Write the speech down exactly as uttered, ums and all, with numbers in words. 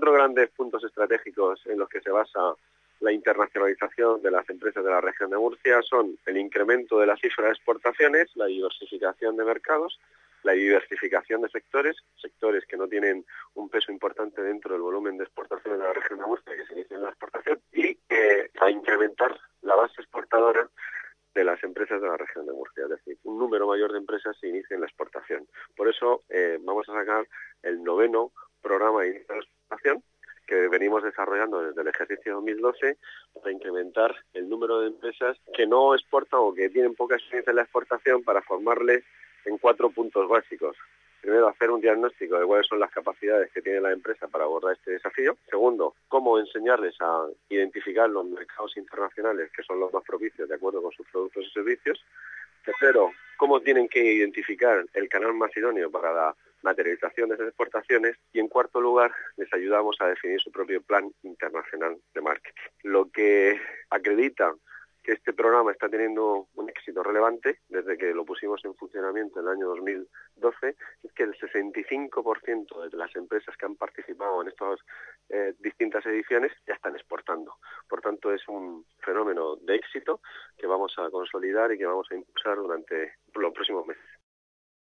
cuatro grandes puntos estratégicos en los que se basa la internacionalización de las empresas de la región de Murcia son el incremento de la cifra de exportaciones, la diversificación de mercados, la diversificación de sectores, sectores que no tienen un peso importante dentro del volumen de exportación de la región de Murcia, que se inicia en la exportación, y eh, a incrementar la base exportadora de las empresas de la región de Murcia, es decir, un número mayor de empresas se inicia en la exportación. Por eso eh, vamos a sacar el noveno programa de inicio de la exportación, que venimos desarrollando desde el ejercicio dos mil doce para incrementar el número de empresas que no exportan o que tienen poca experiencia en la exportación, para formarles en cuatro puntos básicos. Primero, hacer un diagnóstico de cuáles son las capacidades que tiene la empresa para abordar este desafío. Segundo, cómo enseñarles a identificar los mercados internacionales que son los más propicios de acuerdo con sus productos y servicios. Tercero, cómo tienen que identificar el canal más idóneo para la materialización de esas exportaciones. Y en cuarto lugar, les ayudamos a definir su propio plan internacional de marketing. Lo que acredita que este programa está teniendo un éxito relevante desde que lo pusimos en funcionamiento en el año dos mil doce, es que el sesenta y cinco por ciento de las empresas que han participado en estas eh, distintas ediciones ya están exportando. Por tanto, es un fenómeno de éxito que vamos a consolidar y que vamos a impulsar durante los próximos meses.